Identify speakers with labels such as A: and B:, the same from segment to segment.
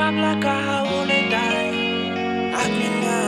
A: облака, улетай от меня.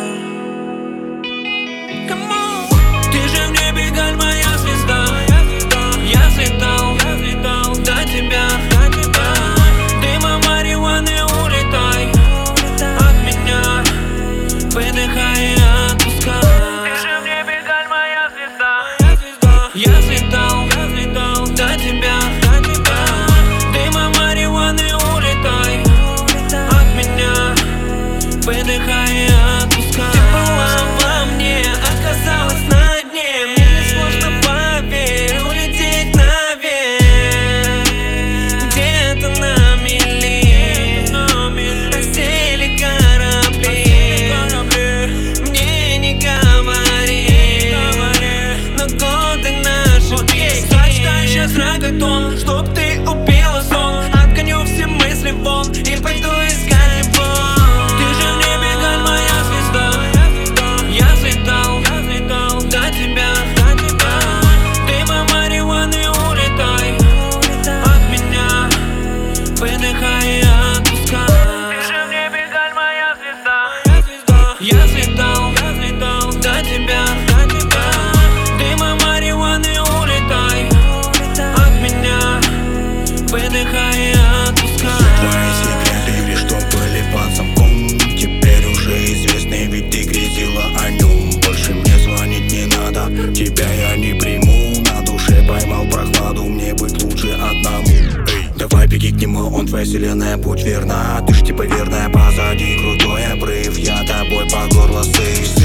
A: Come on. Ты же в небе, галь, моя звезда. Я взлетал до тебя. Дыма марихуаны, улетай от меня, выдыхай и отпускай. Ты же в небе, галь, моя звезда. Я взлетал до тебя. Дыма марихуаны, улетай от меня, выдыхай и отпускай. Ты была во мне, оказалась на дне. Мне несложно, поверь, улететь наверх. Где-то на мели осели корабли. Мне не говори, но годы наши песни. Сочтай сейчас рагатон, чтоб ты убила сон. Отгоню все мысли вон и пойду искать его. Ты же в небе, галь, моя звезда. Я взлетал до тебя. Дыма марихуаны, улетай от меня, выдыхай и отпускай. Ты же в небе, галь, моя звезда. Я взлетал до тебя. Дыма марихуаны, улетай от меня, выдыхай и отпускай.
B: Твои секреты лишь что были под замком. Теперь уже известны, ведь ты грезила о нем. Больше мне звонить не надо, тебя я не приму. На душе поймал прохладу, мне быть лучше одному. Эй, давай беги к нему, он твоя вселенная, будь верна. Ты ж типа верная, позади крутой обрыв. Я тобой по горло сыт.